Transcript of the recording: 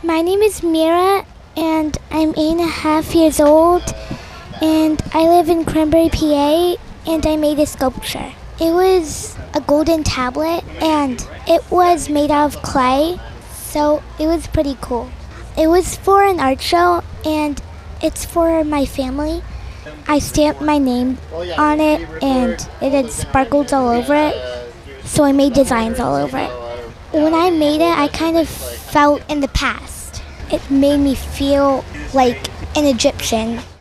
My name is Mira, and I'm 8.5 years old, and I live in Cranberry, PA, and I made a sculpture. It was a golden tablet, and it was made out of clay, so it was pretty cool. It was for an art show, and it's for my family. I stamped my name on it, and it had sparkles all over it, so I made designs all over it. When I made it, I kind of felt in the past. It made me feel like an Egyptian.